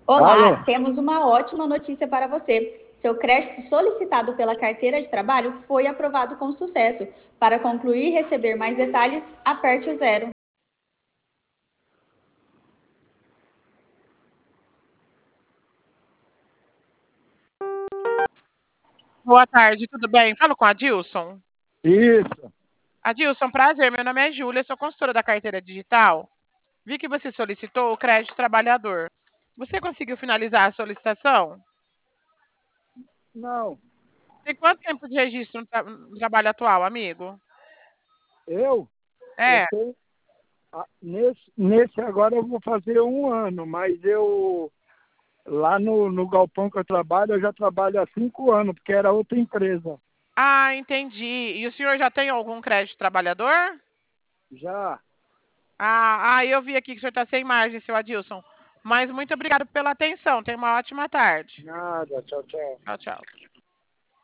Olá, Alô? temos uma ótima notícia para você. Seu crédito solicitado pela carteira de trabalho foi aprovado com sucesso. Para concluir e receber mais detalhes, aperte o zero. Boa tarde, tudo bem? Falo com a Adilson. Isso. Adilson, prazer, meu nome é Júlia, sou consultora da carteira digital. Vi que você solicitou o crédito trabalhador. Você conseguiu finalizar a solicitação? Não, Tem quanto tempo de registro no trabalho atual, amigo? eu, eu É. tenho. Nesse agora eu vou fazer um ano, mas eu lá no galpão que eu trabalho, eu já trabalho há 5 anos, porque era outra empresa. Ah, entendi. E o senhor já tem algum crédito trabalhador? Já. Eu vi aqui que o senhor está sem margem, seu Adilson. Mas muito obrigado pela atenção. Tenha uma ótima tarde. Nada, tchau, tchau. Tchau, tchau.